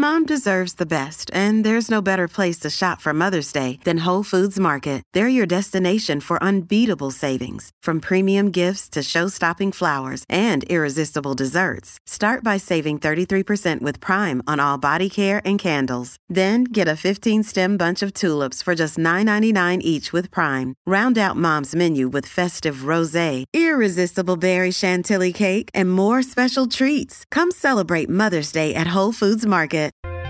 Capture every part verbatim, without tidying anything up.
Mom deserves the best, and there's no better place to shop for Mother's Day than Whole Foods Market. They're your destination for unbeatable savings, from premium gifts to show-stopping flowers and irresistible desserts. Start by saving thirty-three percent with Prime on all body care and candles. Then get a fifteen-stem bunch of tulips for just nine ninety-nine each with Prime. Round out Mom's menu with festive rosé, irresistible berry chantilly cake, and more special treats. Come celebrate Mother's Day at Whole Foods Market.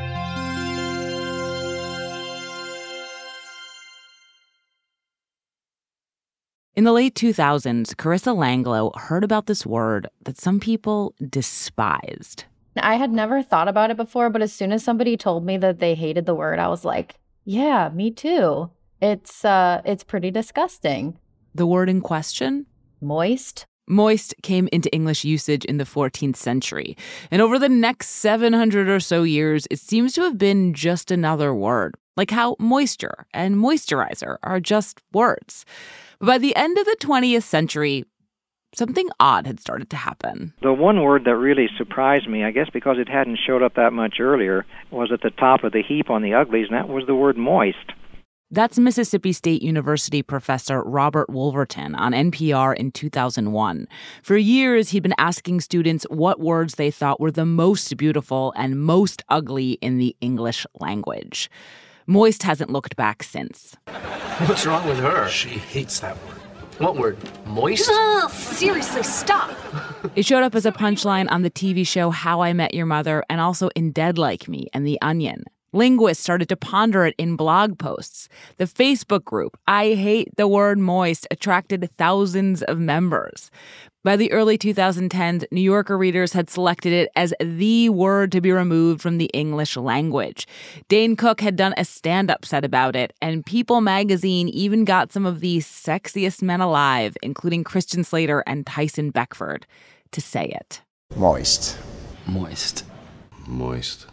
In the late two thousands, Carissa Langlo heard about this word that some people despised. I had never thought about it before, but as soon as somebody told me that they hated the word, I was like, yeah, me too. It's uh, it's pretty disgusting. The word in question? Moist. Moist came into English usage in the fourteenth century. And over the next seven hundred or so years, it seems to have been just another word. Like how moisture and moisturizer are just words. But by the end of the twentieth century, something odd had started to happen. The one word that really surprised me, I guess because it hadn't showed up that much earlier, was at the top of the heap on the uglies, and that was the word moist. That's Mississippi State University professor Robert Wolverton on N P R in two thousand one. For years, he'd been asking students what words they thought were the most beautiful and most ugly in the English language. Moist hasn't looked back since. What's wrong with her? She hates that word. What word? Moist? Ugh, seriously, stop. It showed up as a punchline on the T V show How I Met Your Mother and also in Dead Like Me and The Onion. Linguists started to ponder it in blog posts. The Facebook group, I Hate the Word Moist, attracted thousands of members. By the early twenty tens, New Yorker readers had selected it as the word to be removed from the English language. Dane Cook had done a stand-up set about it, and People magazine even got some of the sexiest men alive, including Christian Slater and Tyson Beckford, to say it. Moist. Moist. Moist.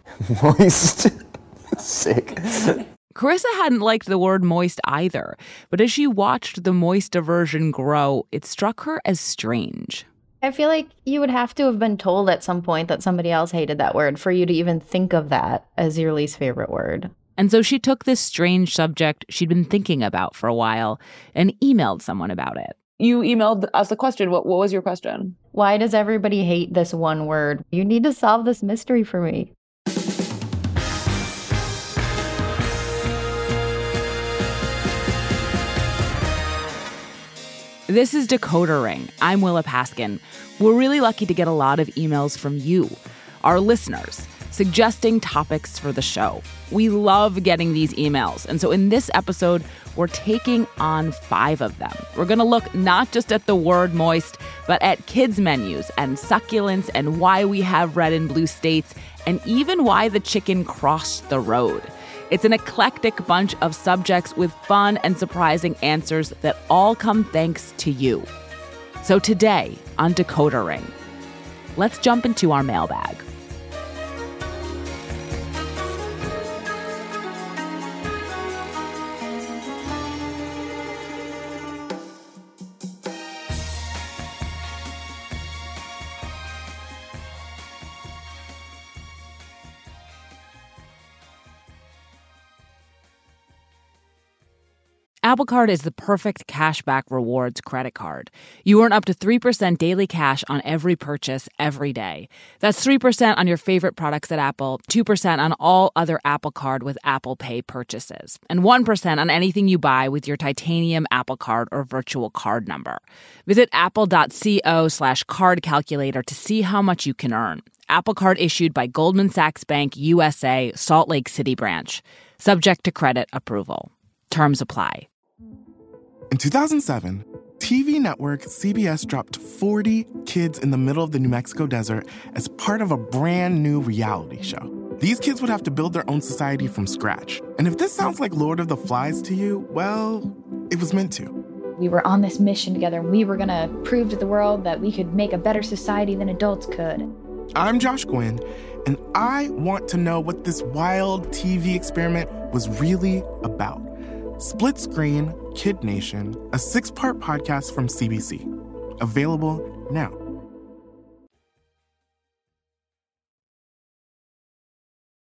Moist. Sick. Carissa hadn't liked the word moist either, but as she watched the moist aversion grow, it struck her as strange. I feel like you would have to have been told at some point that somebody else hated that word for you to even think of that as your least favorite word. And so she took this strange subject she'd been thinking about for a while and emailed someone about it. You emailed us a question. What, what was your question? Why does everybody hate this one word? You need to solve this mystery for me. This is Decoder Ring. I'm Willa Paskin. We're really lucky to get a lot of emails from you, our listeners, suggesting topics for the show. We love getting these emails. And so in this episode, we're taking on five of them. We're going to look not just at the word moist, but at kids' menus and succulents and why we have red and blue states and even why the chicken crossed the road. It's an eclectic bunch of subjects with fun and surprising answers that all come thanks to you. So today on Decoder Ring, let's jump into our mailbag. Apple Card is the perfect cashback rewards credit card. You earn up to three percent daily cash on every purchase every day. That's three percent on your favorite products at Apple, two percent on all other Apple Card with Apple Pay purchases, and one percent on anything you buy with your titanium Apple Card or virtual card number. Visit apple.co slash card calculator to see how much you can earn. Apple Card issued by Goldman Sachs Bank U S A, Salt Lake City branch. Subject to credit approval. Terms apply. In two thousand seven, T V network C B S dropped forty kids in the middle of the New Mexico desert as part of a brand new reality show. These kids would have to build their own society from scratch. And if this sounds like Lord of the Flies to you, well, it was meant to. We were on this mission together, and we were going to prove to the world that we could make a better society than adults could. I'm Josh Gwynn, and I want to know what this wild T V experiment was really about. Split Screen, Kid Nation, a six-part podcast from C B C. Available now.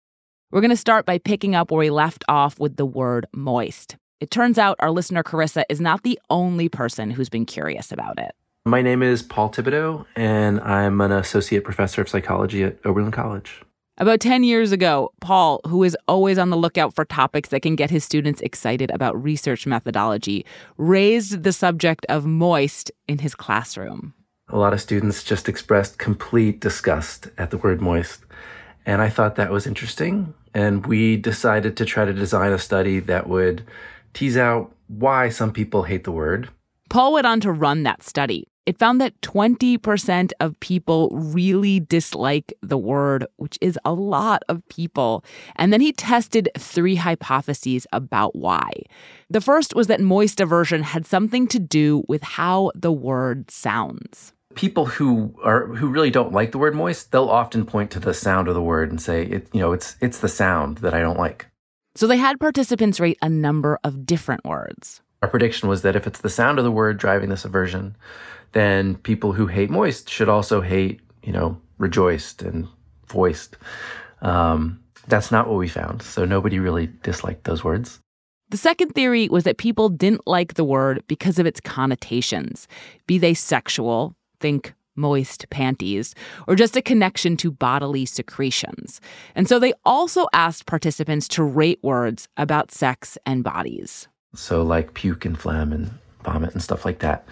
We're going to start by picking up where we left off with the word moist. It turns out our listener Carissa is not the only person who's been curious about it. My name is Paul Thibodeau, and I'm an associate professor of psychology at Oberlin College. About ten years ago, Paul, who is always on the lookout for topics that can get his students excited about research methodology, raised the subject of moist in his classroom. A lot of students just expressed complete disgust at the word moist, and I thought that was interesting, and we decided to try to design a study that would tease out why some people hate the word. Paul went on to run that study. It found that twenty percent of people really dislike the word, which is a lot of people. And then he tested three hypotheses about why. The first was that moist aversion had something to do with how the word sounds. People who are who really don't like the word moist, they'll often point to the sound of the word and say, it, you know, it's it's the sound that I don't like. So they had participants rate a number of different words. Our prediction was that if it's the sound of the word driving this aversion, then people who hate moist should also hate, you know, rejoiced and voiced. Um, that's not what we found. So nobody really disliked those words. The second theory was that people didn't like the word because of its connotations, be they sexual, think moist panties, or just a connection to bodily secretions. And so they also asked participants to rate words about sex and bodies. So like puke and phlegm and vomit and stuff like that.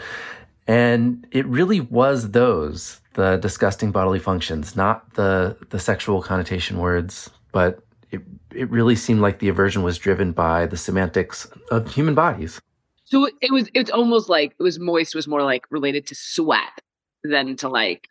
And it really was those, the disgusting bodily functions, not the the sexual connotation words, but it it really seemed like the aversion was driven by the semantics of human bodies. So it was it's almost like it was moist was more like related to sweat than to like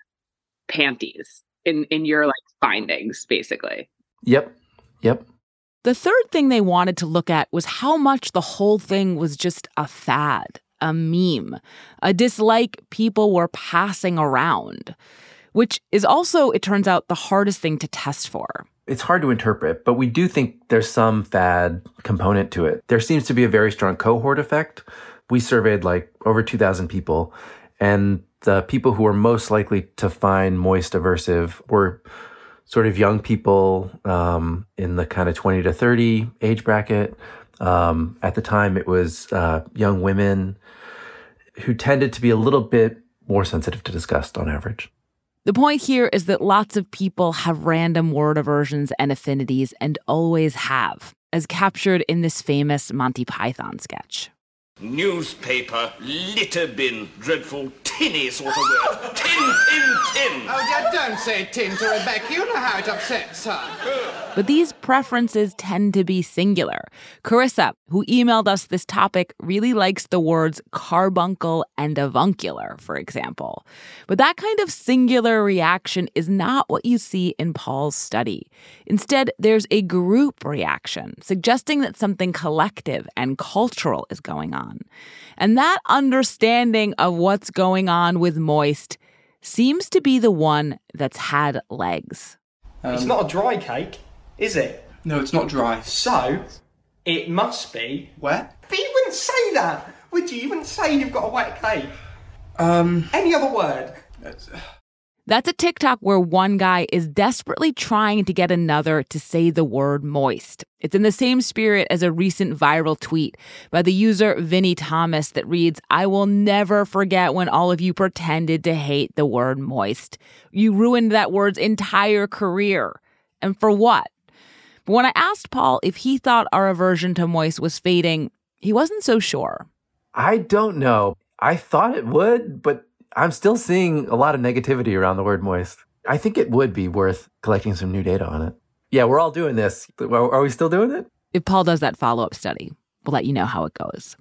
panties in, in your like findings, basically. Yep. Yep. The third thing they wanted to look at was how much the whole thing was just a fad, a meme, a dislike people were passing around, which is also, it turns out, the hardest thing to test for. It's hard to interpret, but we do think there's some fad component to it. There seems to be a very strong cohort effect. We surveyed like over two thousand people, and the people who were most likely to find moist aversive were sort of young people um, in the kind of twenty to thirty age bracket. Um, at the time, it was uh, young women who tended to be a little bit more sensitive to disgust on average. The point here is that lots of people have random word aversions and affinities and always have, as captured in this famous Monty Python sketch. Newspaper, litter bin, dreadful tinny sort of word. Tin, tin, tin. Oh, Dad, don't say tin to Rebecca. You know how it upsets her. But these preferences tend to be singular. Carissa, who emailed us this topic, really likes the words carbuncle and avuncular, for example. But that kind of singular reaction is not what you see in Paul's study. Instead, there's a group reaction, suggesting that something collective and cultural is going on. And that understanding of what's going on with moist seems to be the one that's had legs. Um, it's not a dry cake, is it? No, it's not dry. So, it must be wet. But you wouldn't say that, would you? You wouldn't say you've got a wet cake. Um. Any other word? That's a TikTok where one guy is desperately trying to get another to say the word moist. It's in the same spirit as a recent viral tweet by the user Vinnie Thomas that reads, "I will never forget when all of you pretended to hate the word moist. You ruined that word's entire career. And for what?" But when I asked Paul if he thought our aversion to moist was fading, he wasn't so sure. I don't know. I thought it would, but I'm still seeing a lot of negativity around the word moist. I think it would be worth collecting some new data on it. Yeah, we're all doing this. Are we still doing it? If Paul does that follow-up study, we'll let you know how it goes.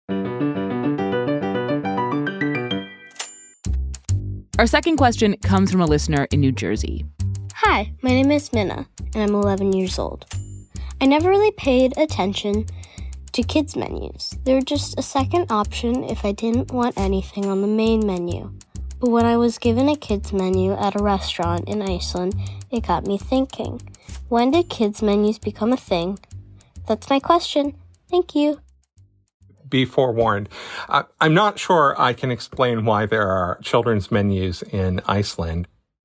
Our second question comes from a listener in New Jersey. Hi, my name is Minna, and I'm eleven years old. I never really paid attention to kids' menus. They were just a second option if I didn't want anything on the main menu. But when I was given a kids' menu at a restaurant in Iceland, it got me thinking. When did kids' menus become a thing? That's my question. Thank you. Be forewarned. Uh, I'm not sure I can explain why there are children's menus in Iceland.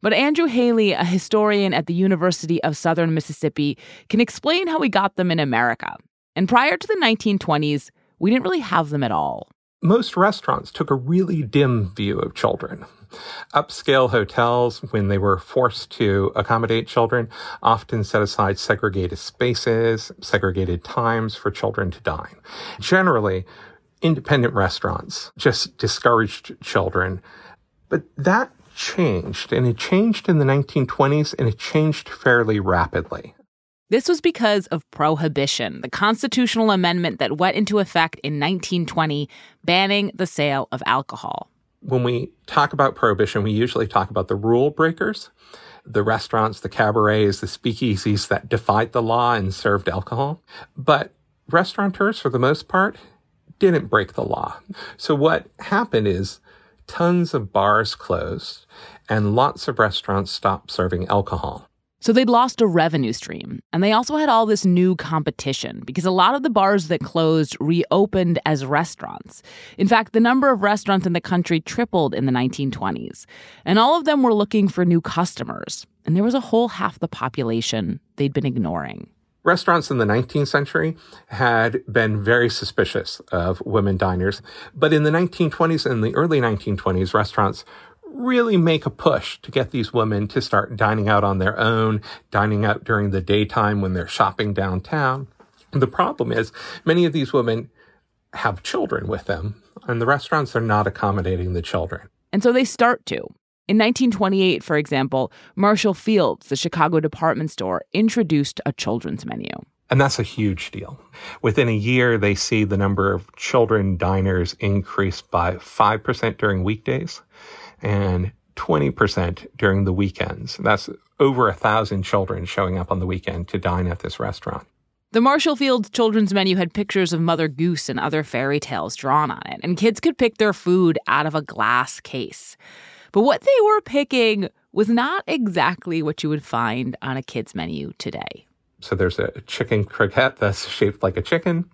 But Andrew Haley, a historian at the University of Southern Mississippi, can explain how we got them in America. And prior to the nineteen twenties, we didn't really have them at all. Most restaurants took a really dim view of children. Upscale hotels, when they were forced to accommodate children, often set aside segregated spaces, segregated times for children to dine. Generally, independent restaurants just discouraged children. But that changed, and it changed in the nineteen twenties, and it changed fairly rapidly. This was because of Prohibition, the constitutional amendment that went into effect in nineteen twenty, banning the sale of alcohol. When we talk about Prohibition, we usually talk about the rule breakers, the restaurants, the cabarets, the speakeasies that defied the law and served alcohol. But restaurateurs, for the most part, didn't break the law. So what happened is tons of bars closed and lots of restaurants stopped serving alcohol. So they'd lost a revenue stream, and they also had all this new competition because a lot of the bars that closed reopened as restaurants. In fact, the number of restaurants in the country tripled in the nineteen twenties, and all of them were looking for new customers, and there was a whole half the population they'd been ignoring. Restaurants in the nineteenth century had been very suspicious of women diners, but in the nineteen twenties and the early nineteen twenties, restaurants really make a push to get these women to start dining out on their own, dining out during the daytime when they're shopping downtown. The problem is many of these women have children with them, and the restaurants are not accommodating the children. And so they start to. In nineteen twenty-eight, for example, Marshall Fields, the Chicago department store, introduced a children's menu. And that's a huge deal. Within a year, they see the number of children diners increase by five percent during weekdays and twenty percent during the weekends. That's over a thousand children showing up on the weekend to dine at this restaurant. The Marshall Fields children's menu had pictures of Mother Goose and other fairy tales drawn on it, and kids could pick their food out of a glass case. But what they were picking was not exactly what you would find on a kid's menu today. So there's a chicken croquette that's shaped like a chicken.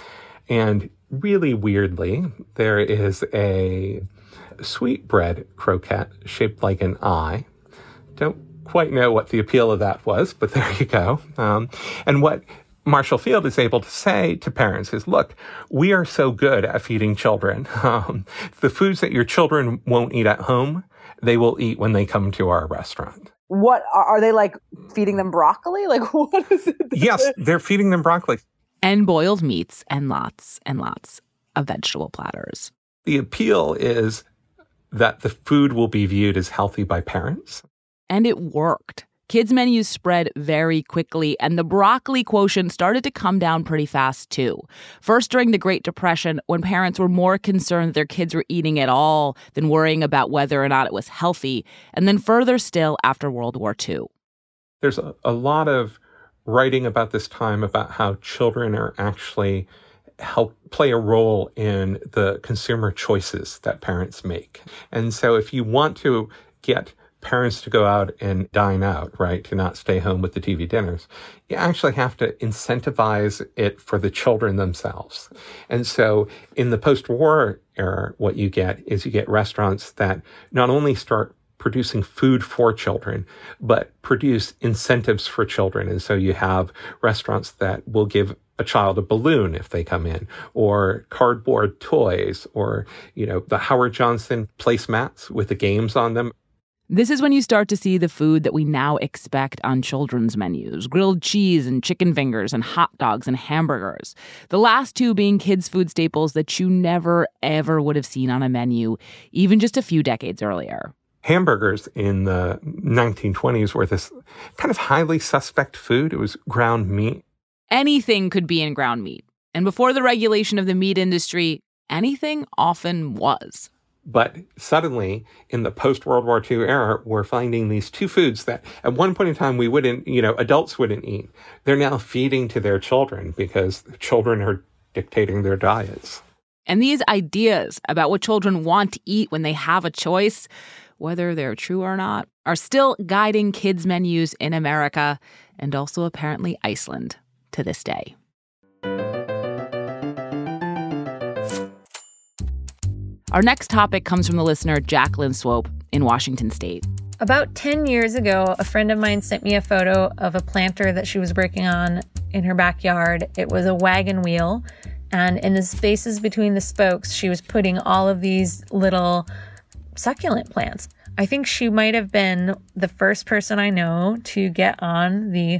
And really weirdly, there is a sweetbread croquette shaped like an eye. Don't quite know what the appeal of that was, but there you go. Um, and what Marshall Field is able to say to parents is, look, we are so good at feeding children. Um, the foods that your children won't eat at home, they will eat when they come to our restaurant. What, are they like feeding them broccoli? Like, what is it? Yes, they're feeding them broccoli. And boiled meats and lots and lots of vegetable platters. The appeal is that the food will be viewed as healthy by parents. And it worked. Kids' menus spread very quickly, and the broccoli quotient started to come down pretty fast, too. First during the Great Depression, when parents were more concerned that their kids were eating at all than worrying about whether or not it was healthy, and then further still after World War Two. There's a, a lot of writing about this time about how children are actually help play a role in the consumer choices that parents make. And so if you want to get parents to go out and dine out, right, to not stay home with the T V dinners, you actually have to incentivize it for the children themselves. And so in the post-war era, what you get is you get restaurants that not only start producing food for children, but produce incentives for children. And so you have restaurants that will give a child a balloon if they come in, or cardboard toys, or, you know, the Howard Johnson placemats with the games on them. This is when you start to see the food that we now expect on children's menus: grilled cheese and chicken fingers and hot dogs and hamburgers. The last two being kids' food staples that you never, ever would have seen on a menu, even just a few decades earlier. Hamburgers in the nineteen twenties were this kind of highly suspect food. It was ground meat. Anything could be in ground meat. And before the regulation of the meat industry, anything often was. But suddenly, in the post-World War Two era, we're finding these two foods that at one point in time we wouldn't, you know, adults wouldn't eat. They're now feeding to their children because children are dictating their diets. And these ideas about what children want to eat when they have a choice, whether they're true or not, are still guiding kids' menus in America and also apparently Iceland to this day. Our next topic comes from the listener Jacqueline Swope in Washington State. About ten years ago, a friend of mine sent me a photo of a planter that she was working on in her backyard. It was a wagon wheel, and in the spaces between the spokes, she was putting all of these little succulent plants. I think she might have been the first person I know to get on the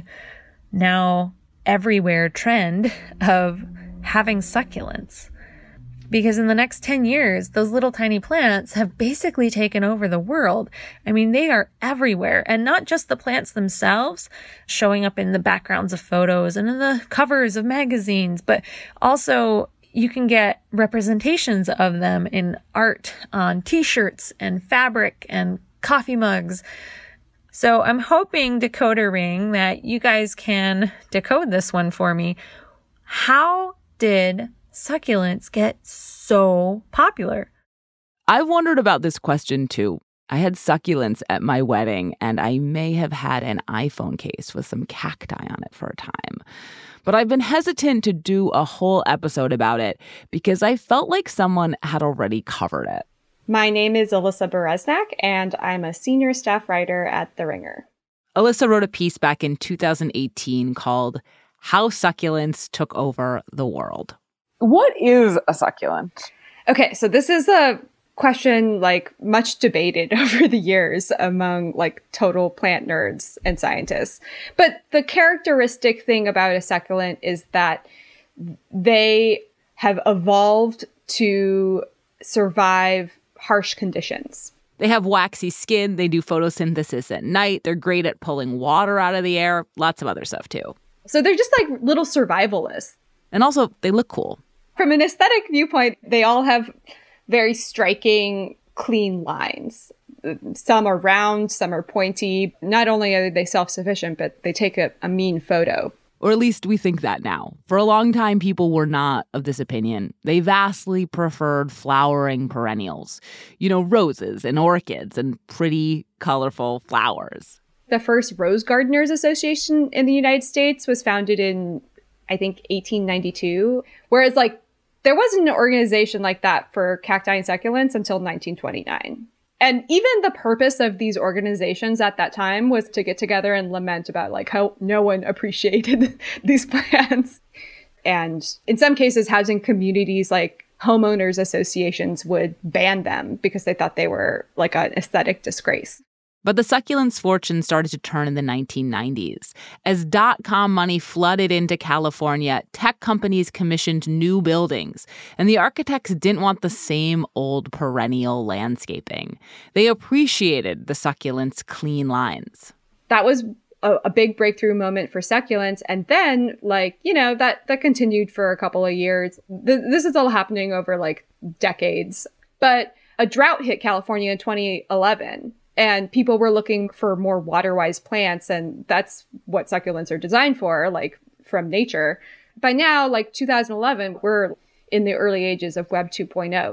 now everywhere trend of having succulents. Because in the next ten years, those little tiny plants have basically taken over the world. I mean, they are everywhere. And not just the plants themselves, showing up in the backgrounds of photos and in the covers of magazines, but also you can get representations of them in art on t-shirts and fabric and coffee mugs. So I'm hoping, Decoder Ring, that you guys can decode this one for me. How did succulents get so popular? I've wondered about this question too. I had succulents at my wedding, and I may have had an iPhone case with some cacti on it for a time. But I've been hesitant to do a whole episode about it because I felt like someone had already covered it. My name is Alyssa Bereznak, and I'm a senior staff writer at The Ringer. Alyssa wrote a piece back in two thousand eighteen called How Succulents Took Over the World. What is a succulent? Okay, so this is a question like much debated over the years among like total plant nerds and scientists. But the characteristic thing about a succulent is that they have evolved to survive harsh conditions. They have waxy skin, they do photosynthesis at night, they're great at pulling water out of the air, lots of other stuff too. So they're just like little survivalists. And also, they look cool. From an aesthetic viewpoint, they all have very striking, clean lines. Some are round, some are pointy. Not only are they self-sufficient, but they take a, a mean photo. Or at least we think that now. For a long time, people were not of this opinion. They vastly preferred flowering perennials. You know, roses and orchids and pretty, colorful flowers. The first Rose Gardeners Association in the United States was founded in, I think, eighteen ninety-two. Whereas, like, there wasn't an organization like that for cacti and succulents until nineteen twenty-nine. And even the purpose of these organizations at that time was to get together and lament about like how no one appreciated these plants. And in some cases, housing communities like homeowners associations would ban them because they thought they were like an aesthetic disgrace. But the succulents' fortune started to turn in the nineteen nineties. As dot-com money flooded into California, tech companies commissioned new buildings, and the architects didn't want the same old perennial landscaping. They appreciated the succulents' clean lines. That was a, a big breakthrough moment for succulents. And then, like, you know, that, that continued for a couple of years. Th- this is all happening over, like, decades. But a drought hit California in twenty eleven. And people were looking for more water-wise plants, and that's what succulents are designed for, like from nature. By now, like two thousand eleven, we're in the early ages of Web two point oh.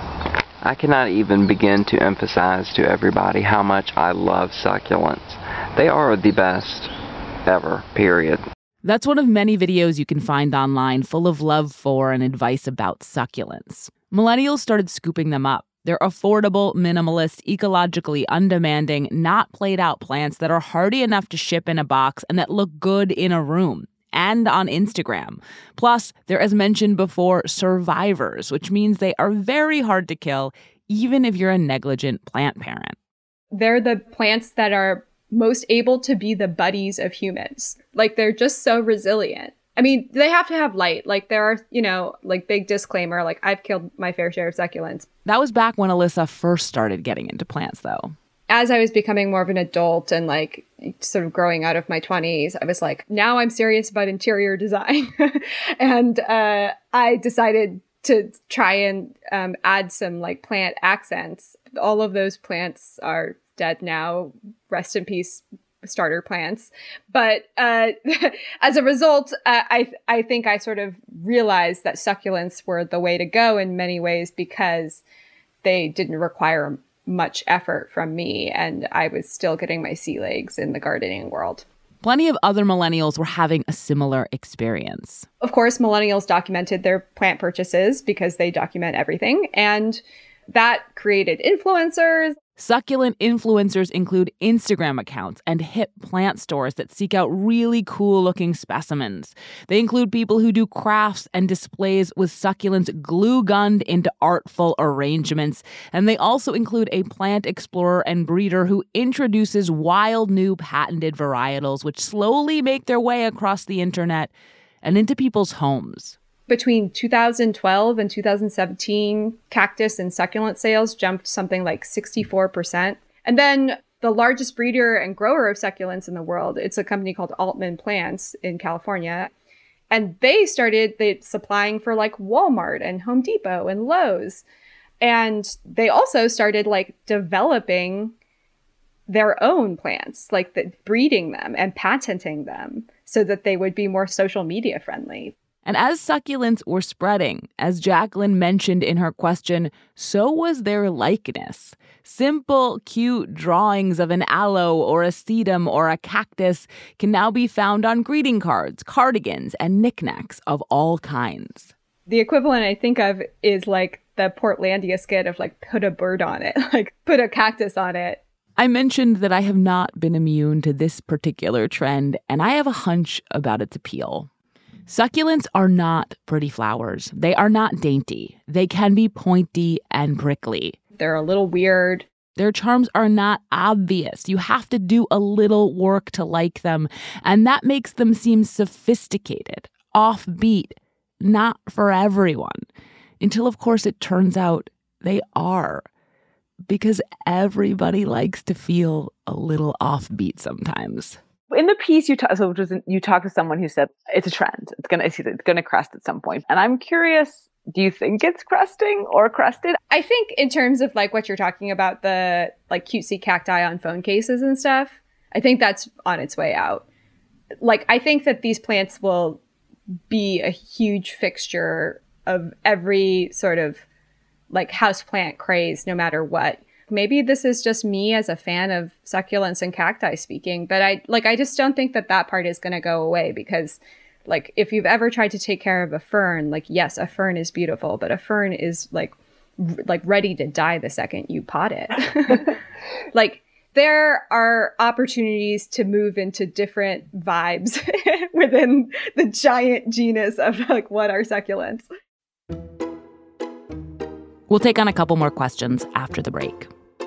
I cannot even begin to emphasize to everybody how much I love succulents. They are the best ever, period. That's one of many videos you can find online full of love for and advice about succulents. Millennials started scooping them up. They're affordable, minimalist, ecologically undemanding, not played out plants that are hardy enough to ship in a box and that look good in a room and on Instagram. Plus, they're, as mentioned before, survivors, which means they are very hard to kill, even if you're a negligent plant parent. They're the plants that are most able to be the buddies of humans. Like, they're just so resilient. I mean, they have to have light. Like, there are, you know, like, big disclaimer, like, I've killed my fair share of succulents. That was back when Alyssa first started getting into plants, though. As I was becoming more of an adult and, like, sort of growing out of my twenties, I was like, now I'm serious about interior design. and uh, I decided to try and um, add some, like, plant accents. All of those plants are dead now. Rest in peace, starter plants. But uh, as a result, uh, I I think I sort of realized that succulents were the way to go in many ways because they didn't require much effort from me, and I was still getting my sea legs in the gardening world. Plenty of other millennials were having a similar experience. Of course, millennials documented their plant purchases because they document everything, and that created influencers. Succulent influencers include Instagram accounts and hip plant stores that seek out really cool-looking specimens. They include people who do crafts and displays with succulents glue-gunned into artful arrangements. And they also include a plant explorer and breeder who introduces wild new patented varietals which slowly make their way across the internet and into people's homes. Between two thousand twelve and two thousand seventeen, cactus and succulent sales jumped something like sixty-four percent. And then the largest breeder and grower of succulents in the world, it's a company called Altman Plants in California. And they started they, supplying for like Walmart and Home Depot and Lowe's. And they also started like developing their own plants, like the, breeding them and patenting them so that they would be more social media friendly. And as succulents were spreading, as Jacqueline mentioned in her question, so was their likeness. Simple, cute drawings of an aloe or a sedum or a cactus can now be found on greeting cards, cardigans, and knickknacks of all kinds. The equivalent I think of is like the Portlandia skit of like put a bird on it, like put a cactus on it. I mentioned that I have not been immune to this particular trend, and I have a hunch about its appeal. Succulents are not pretty flowers. They are not dainty. They can be pointy and prickly. They're a little weird. Their charms are not obvious. You have to do a little work to like them, and that makes them seem sophisticated, offbeat, not for everyone. Until, of course, it turns out they are. Because everybody likes to feel a little offbeat sometimes. In the piece, you talk, so you talk to someone who said it's a trend. It's gonna it's gonna crest at some point. And I'm curious, do you think it's cresting or crested? I think in terms of like what you're talking about, the like cutesy cacti on phone cases and stuff, I think that's on its way out. Like, I think that these plants will be a huge fixture of every sort of like houseplant craze, no matter what. Maybe this is just me as a fan of succulents and cacti speaking, but I like I just don't think that that part is going to go away, because like if you've ever tried to take care of a fern, like yes, a fern is beautiful, but a fern is like r- like ready to die the second you pot it. Like there are opportunities to move into different vibes within the giant genus of like what are succulents. We'll take on a couple more questions after the break.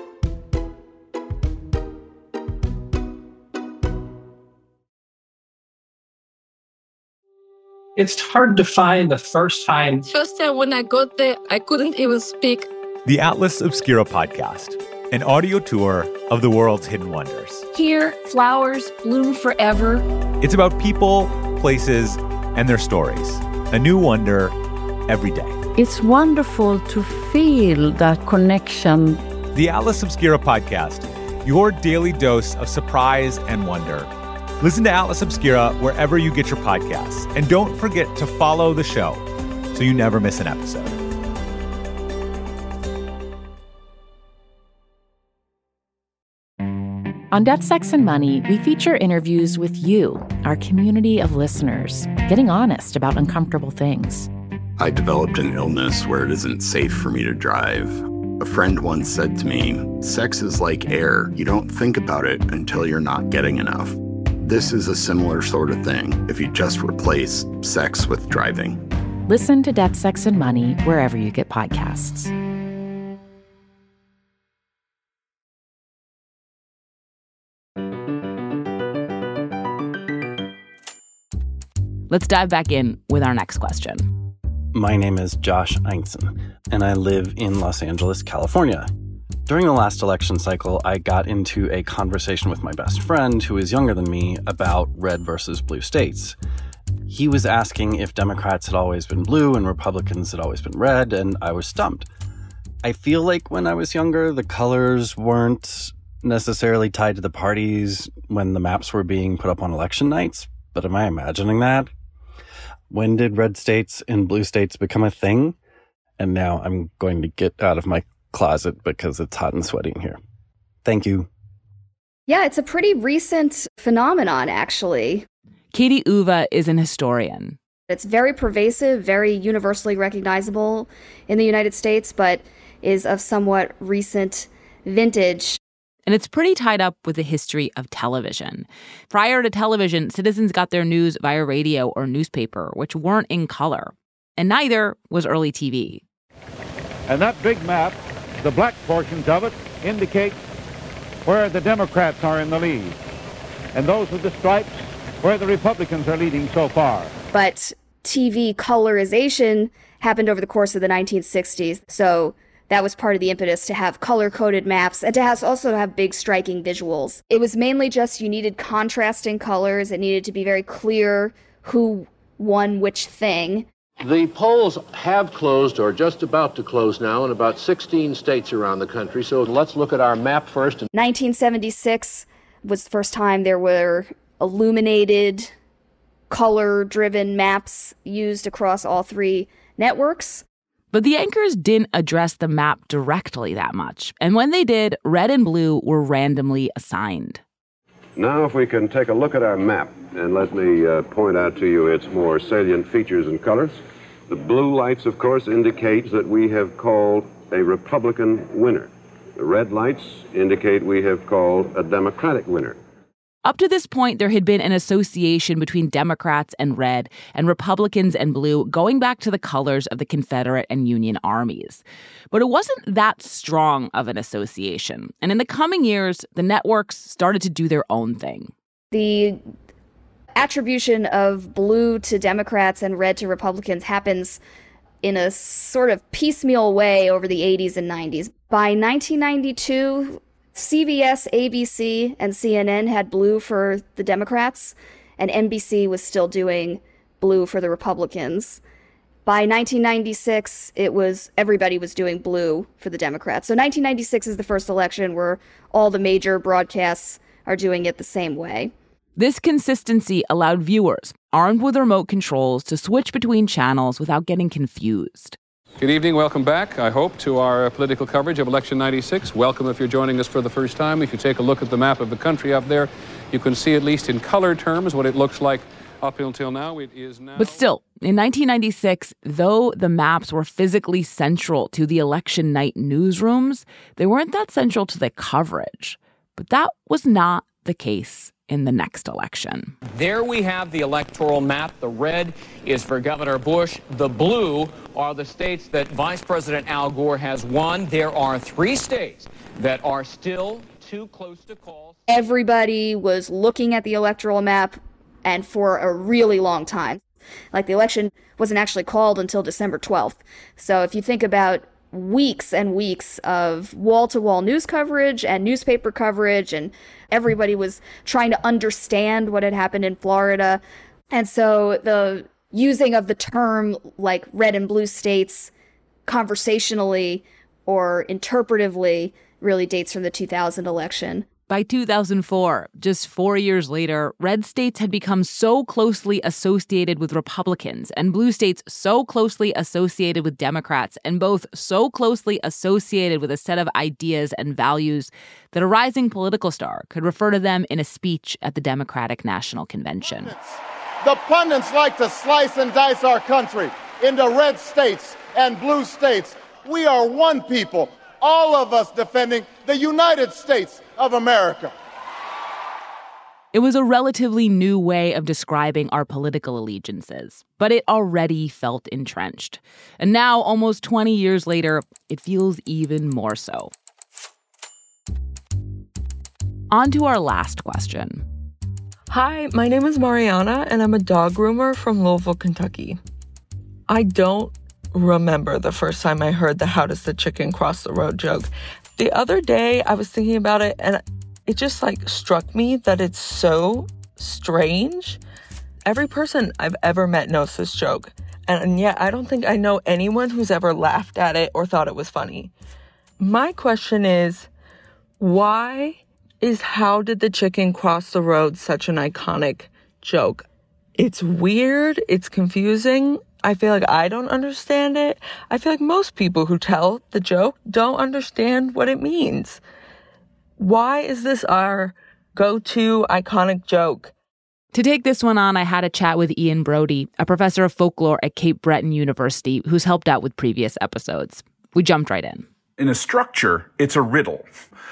It's hard to find the first time. First time when I got there, I couldn't even speak. The Atlas Obscura podcast, an audio tour of the world's hidden wonders. Here, flowers bloom forever. It's about people, places, and their stories. A new wonder every day. It's wonderful to feel that connection. The Atlas Obscura podcast, your daily dose of surprise and wonder. Listen to Atlas Obscura wherever you get your podcasts. And don't forget to follow the show so you never miss an episode. On Death, Sex, and Money, we feature interviews with you, our community of listeners, getting honest about uncomfortable things. I developed an illness where it isn't safe for me to drive. A friend once said to me, sex is like air. You don't think about it until you're not getting enough. This is a similar sort of thing if you just replace sex with driving. Listen to Death, Sex, and Money wherever you get podcasts. Let's dive back in with our next question. My name is Josh Einson, and I live in Los Angeles, California. During the last election cycle, I got into a conversation with my best friend, who is younger than me, about red versus blue states. He was asking if Democrats had always been blue and Republicans had always been red, and I was stumped. I feel like when I was younger, the colors weren't necessarily tied to the parties when the maps were being put up on election nights, but am I imagining that? When did red states and blue states become a thing? And now I'm going to get out of my closet because it's hot and sweaty in here. Thank you. Yeah, it's a pretty recent phenomenon, actually. Katie Uva is an historian. It's very pervasive, very universally recognizable in the United States, but is of somewhat recent vintage. And it's pretty tied up with the history of television. Prior to television, citizens got their news via radio or newspaper, which weren't in color. And neither was early T V. And that big map, the black portions of it, indicate where the Democrats are in the lead. And those with the stripes, where the Republicans are leading so far. But T V colorization happened over the course of the nineteen sixties. So that was part of the impetus to have color-coded maps and to have also have big striking visuals. It was mainly just you needed contrasting colors. It needed to be very clear who won which thing. The polls have closed or just about to close now in about sixteen states around the country. So let's look at our map first. nineteen seventy-six was the first time there were illuminated, color-driven maps used across all three networks. But the anchors didn't address the map directly that much. And when they did, red and blue were randomly assigned. Now, if we can take a look at our map, and let me uh, point out to you its more salient features and colors. The blue lights, of course, indicate that we have called a Republican winner. The red lights indicate we have called a Democratic winner. Up to this point, there had been an association between Democrats and red and Republicans and blue going back to the colors of the Confederate and Union armies. But it wasn't that strong of an association. And in the coming years, the networks started to do their own thing. The attribution of blue to Democrats and red to Republicans happens in a sort of piecemeal way over the eighties and nineties. By nineteen ninety-two, C B S, A B C, and C N N had blue for the Democrats, and N B C was still doing blue for the Republicans. By nineteen ninety-six, it was everybody was doing blue for the Democrats. So nineteen ninety-six is the first election where all the major broadcasts are doing it the same way. This consistency allowed viewers, armed with remote controls, to switch between channels without getting confused. Good evening. Welcome back, I hope, to our political coverage of Election ninety-six. Welcome if you're joining us for the first time. If you take a look at the map of the country up there, you can see, at least in color terms, what it looks like up until now. It is now. But still, in nineteen ninety-six, though the maps were physically central to the election night newsrooms, they weren't that central to the coverage. But that was not the case in the next election. There we have the electoral map. The red is for Governor Bush. The blue are the states that Vice President Al Gore has won. There are three states that are still too close to call. Everybody was looking at the electoral map, and for a really long time. Like, the election wasn't actually called until December twelfth. So if you think about weeks and weeks of wall-to-wall news coverage and newspaper coverage, and everybody was trying to understand what had happened in Florida. And so the using of the term like red and blue states conversationally or interpretively really dates from the two thousand election. By two thousand four, just four years later, red states had become so closely associated with Republicans and blue states so closely associated with Democrats, and both so closely associated with a set of ideas and values that a rising political star could refer to them in a speech at the Democratic National Convention. The pundits like to slice and dice our country into red states and blue states. We are one people, all of us defending the United States of America. It was a relatively new way of describing our political allegiances, but it already felt entrenched. And now, almost twenty years later, it feels even more so. On to our last question. Hi, my name is Mariana, and I'm a dog groomer from Louisville, Kentucky. I don't remember the first time I heard the "how does the chicken cross the road" joke. The other day, I was thinking about it, and it just, like, struck me that it's so strange. Every person I've ever met knows this joke, and yet I don't think I know anyone who's ever laughed at it or thought it was funny. My question is, why is "how did the chicken cross the road" such an iconic joke? It's weird, it's confusing. I feel like I don't understand it. I feel like most people who tell the joke don't understand what it means. Why is this our go-to iconic joke? To take this one on, I had a chat with Ian Brody, a professor of folklore at Cape Breton University, who's helped out with previous episodes. We jumped right in. In a structure, it's a riddle,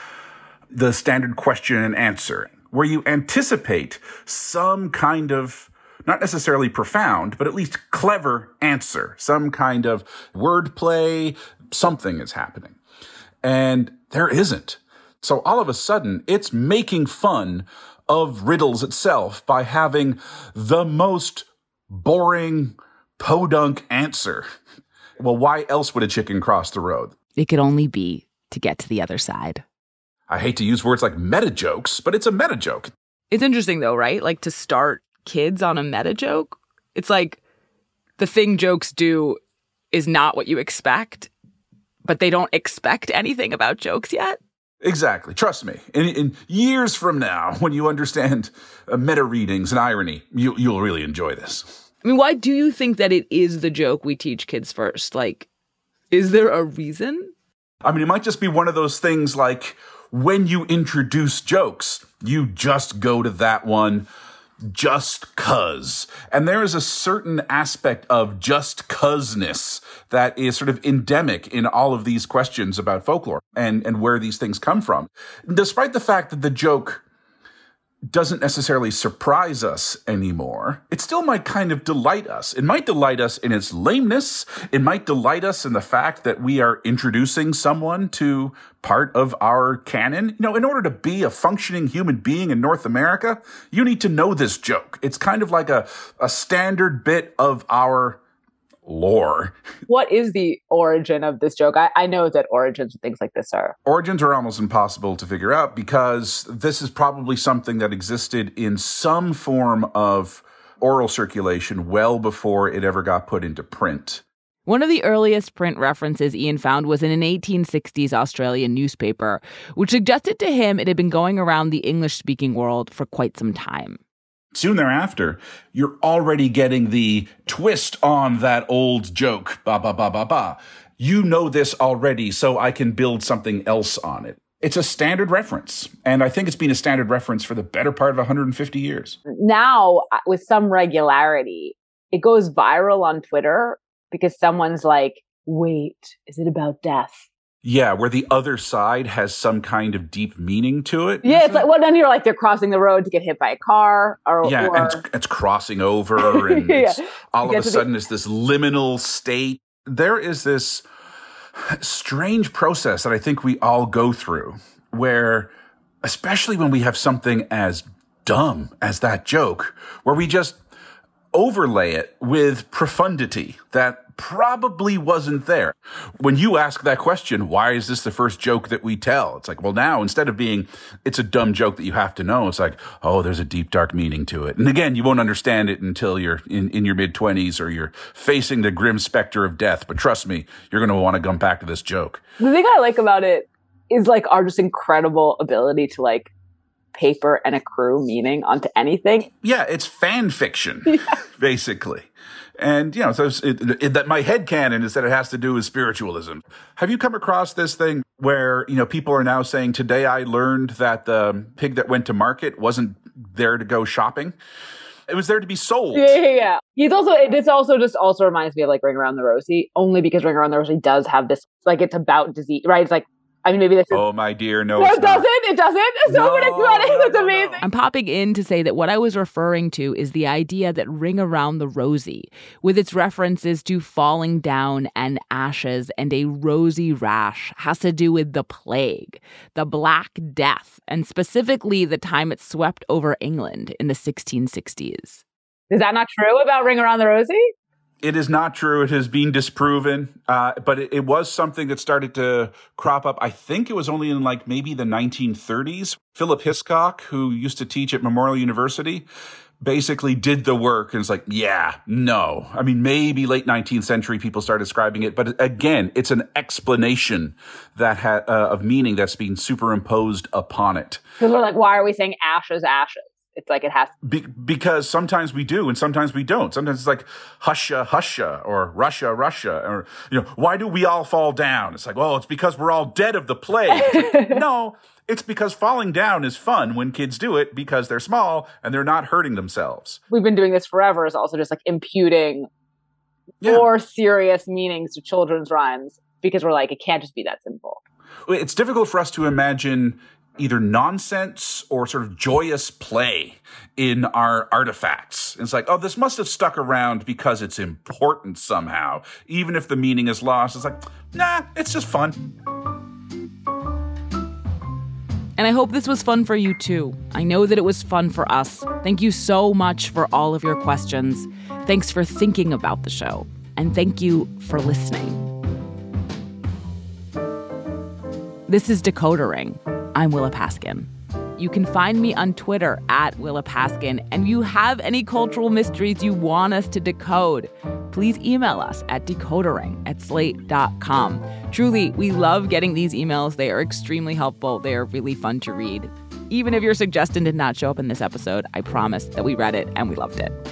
the standard question and answer, where you anticipate some kind of, not necessarily profound, but at least clever answer, some kind of wordplay, something is happening. And there isn't. So all of a sudden, it's making fun of riddles itself by having the most boring, podunk answer. Well, why else would a chicken cross the road? It could only be to get to the other side. I hate to use words like meta jokes, but it's a meta joke. It's interesting, though, right? Like, to start kids on a meta joke, it's like the thing jokes do is not what you expect, but they don't expect anything about jokes yet. Exactly. Trust me. In, in years from now, when you understand uh, meta readings and irony, you, you'll really enjoy this. I mean, why do you think that it is the joke we teach kids first? Like, is there a reason? I mean, it might just be one of those things like when you introduce jokes, you just go to that one just cuz. And there is a certain aspect of just cuz-ness that is sort of endemic in all of these questions about folklore and, and where these things come from. Despite the fact that the joke doesn't necessarily surprise us anymore, it still might kind of delight us. It might delight us in its lameness. It might delight us in the fact that we are introducing someone to part of our canon. You know, in order to be a functioning human being in North America, you need to know this joke. It's kind of like a, a standard bit of our lore. What is the origin of this joke? I, I know that origins and things like this are. Origins are almost impossible to figure out because this is probably something that existed in some form of oral circulation well before it ever got put into print. One of the earliest print references Ian found was in an eighteen sixties Australian newspaper, which suggested to him it had been going around the English-speaking world for quite some time. Soon thereafter, you're already getting the twist on that old joke, ba ba ba ba ba. You know this already, so I can build something else on it. It's a standard reference, and I think it's been a standard reference for the better part of one hundred fifty years. Now, with some regularity, it goes viral on Twitter because someone's like, wait, is it about death? Yeah, where the other side has some kind of deep meaning to it. Yeah, it's like, well, then you're like, they're crossing the road to get hit by a car. Or, yeah, or... and it's, it's crossing over, and yeah. it's, all of a sudden the... it's this liminal state. There is this strange process that I think we all go through, where, especially when we have something as dumb as that joke, where we just overlay it with profundity that probably wasn't there. When you ask that question, why is this the first joke that we tell? It's like, well, now instead of being, it's a dumb joke that you have to know, it's like, oh, there's a deep, dark meaning to it. And again, you won't understand it until you're in, in your mid-twenties or you're facing the grim specter of death. But trust me, you're going to want to come back to this joke. The thing I like about it is like our just incredible ability to like paper and accrue meaning onto anything. Yeah, it's fan fiction, yeah. basically. And, you know, so it, it, that my headcanon is that it has to do with spiritualism. Have you come across this thing where, you know, people are now saying, today I learned that the pig that went to market wasn't there to go shopping? It was there to be sold. Yeah, yeah, yeah. He's also, this also just also reminds me of like Ring Around the Rosie, only because Ring Around the Rosie does have this, like it's about disease, right? It's like, I mean, maybe this is... Oh, my dear, no, no it's it doesn't. not. It doesn't. It's so no, many twenties. no, It's no, amazing. No. I'm popping in to say that what I was referring to is the idea that Ring Around the Rosie, with its references to falling down and ashes and a rosy rash, has to do with the plague, the Black Death, and specifically the time it swept over England in the sixteen sixties. Is that not true about Ring Around the Rosie? It is not true. It has been disproven. Uh, but it, it was something that started to crop up. I think it was only in like maybe the nineteen thirties. Philip Hiscock, who used to teach at Memorial University, basically did the work and it's like, yeah, no. I mean, maybe late nineteenth century people started describing it. But again, it's an explanation that ha- uh, of meaning that's being superimposed upon it. Because we're like, why are we saying ashes, ashes? It's like it has to. Be- because sometimes we do and sometimes we don't. Sometimes it's like husha, husha, or Russia, Russia, or, you know, why do we all fall down? It's like, well, it's because we're all dead of the plague. Like, no, it's because falling down is fun when kids do it because they're small and they're not hurting themselves. We've been doing this forever, is also just like imputing yeah. more serious meanings to children's rhymes because we're like, it can't just be that simple. It's difficult for us to imagine either nonsense or sort of joyous play in our artifacts. It's like, oh, this must have stuck around because it's important somehow. Even if the meaning is lost, it's like, nah, it's just fun. And I hope this was fun for you too. I know that it was fun for us. Thank you so much for all of your questions. Thanks for thinking about the show. And thank you for listening. This is Decoder Ring. I'm Willa Paskin. You can find me on Twitter at Willa Paskin. And if you have any cultural mysteries you want us to decode, please email us at decodering at slate dot com. Truly, we love getting these emails. They are extremely helpful. They are really fun to read. Even if your suggestion did not show up in this episode, I promise that we read it and we loved it.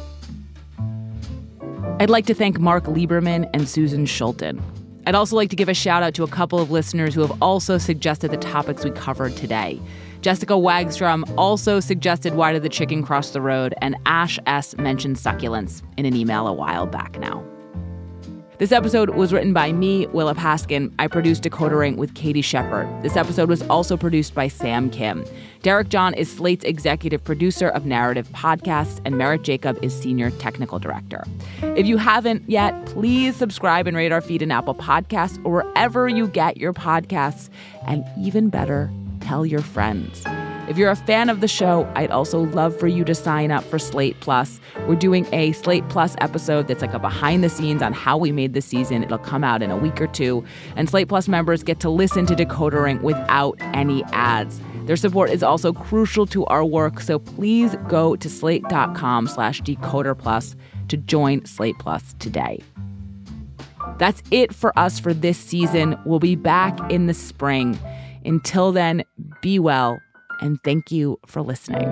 I'd like to thank Mark Lieberman and Susan Schulten. I'd also like to give a shout out to a couple of listeners who have also suggested the topics we covered today. Jessica Wagstrom also suggested Why Did the Chicken Cross the Road, and Ash S. mentioned succulents in an email a while back now. This episode was written by me, Willa Paskin. I produced Decoder Ring with Katie Shepard. This episode was also produced by Sam Kim. Derek John is Slate's executive producer of narrative podcasts, and Merritt Jacob is senior technical director. If you haven't yet, please subscribe and rate our feed in Apple Podcasts or wherever you get your podcasts. And even better, tell your friends. If you're a fan of the show, I'd also love for you to sign up for Slate Plus. We're doing a Slate Plus episode that's like a behind the scenes on how we made the season. It'll come out in a week or two. And Slate Plus members get to listen to Decoder Ring without any ads. Their support is also crucial to our work, so please go to slate.com slash decoder plus to join Slate Plus today. That's it for us for this season. We'll be back in the spring. Until then, be well. And thank you for listening.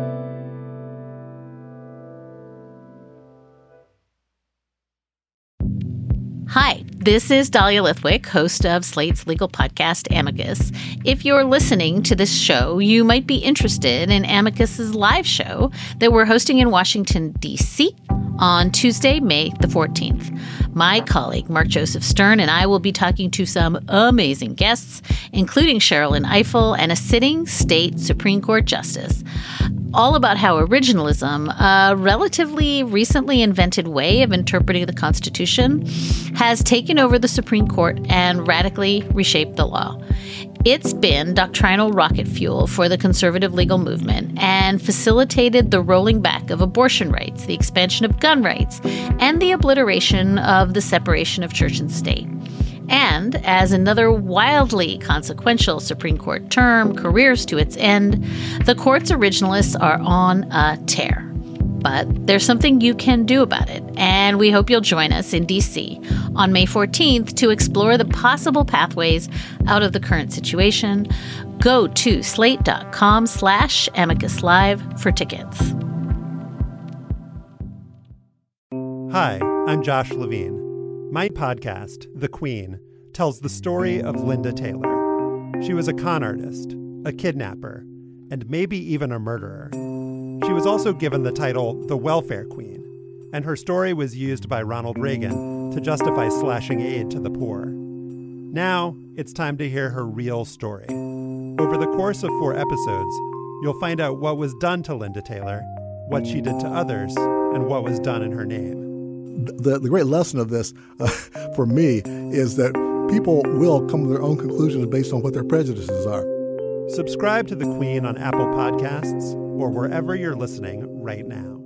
Hi, this is Dahlia Lithwick, host of Slate's legal podcast, Amicus. If you're listening to this show, you might be interested in Amicus's live show that we're hosting in Washington, D C on Tuesday, May the fourteenth. My colleague, Mark Joseph Stern, and I will be talking to some amazing guests, including Sherrilyn Ifill and a sitting state Supreme Court justice, all about how originalism, a relatively recently invented way of interpreting the Constitution, has taken over the Supreme Court and radically reshaped the law. It's been doctrinal rocket fuel for the conservative legal movement and facilitated the rolling back of abortion rights, the expansion of gun rights, and the obliteration of the separation of church and state. And as another wildly consequential Supreme Court term careers to its end, the court's originalists are on a tear. But there's something you can do about it, and we hope you'll join us in D C on May fourteenth to explore the possible pathways out of the current situation. Go to slate.com slash amicus live for tickets. Hi, I'm Josh Levine. My podcast, The Queen, tells the story of Linda Taylor. She was a con artist, a kidnapper, and maybe even a murderer. She was also given the title the Welfare Queen, and her story was used by Ronald Reagan to justify slashing aid to the poor. Now, it's time to hear her real story. Over the course of four episodes, you'll find out what was done to Linda Taylor, what she did to others, and what was done in her name. The, the great lesson of this, uh, for me, is that people will come to their own conclusions based on what their prejudices are. Subscribe to The Queen on Apple Podcasts or wherever you're listening right now.